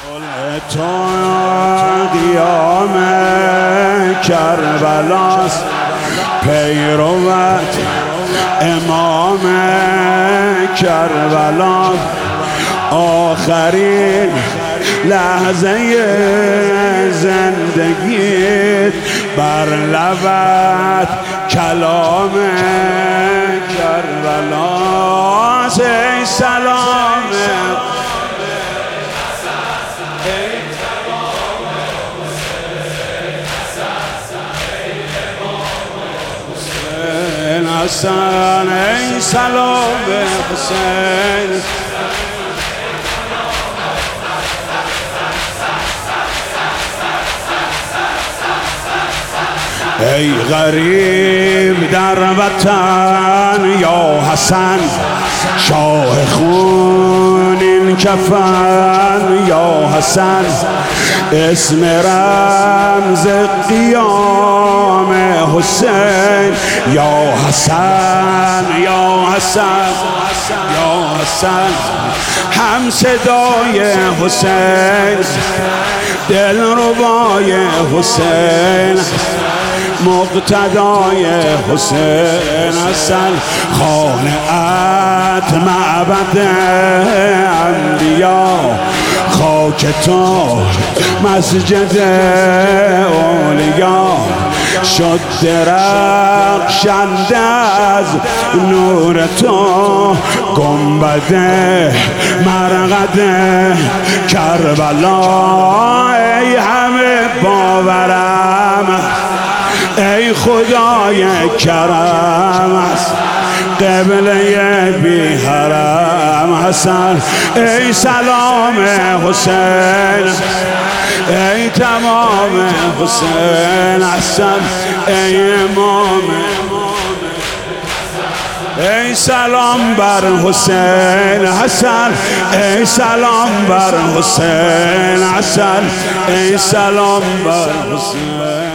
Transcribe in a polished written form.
تو قیام کربلاست، پیروت امام کربلا، آخرین لحظه زندگیت بر لبت کلام کربلاست. ای سلام حسن، ای سلام حسین، ای غریب در وطن یا حسن، شاه خون این کفن یا حسن، اسم رمز قیام حسین یا حسن، یا حسن، یا حسن، هم صدای حسین، دلربای حسین، مقتدای حسین، حسن خانه‌ات معبد انبیا، خاک تو مسجد اولیا، شد درخشنده از نور تو گنبد مرقد کربلا. ای همه باورم، ای خدای کرم، قبله بی حرم حسن، ای سلام حسین، ای تمام حسین حسن، ای امام، ای سلام بر حسین حسن، ای سلام بر حسین حسن، ای سلام بر حسین.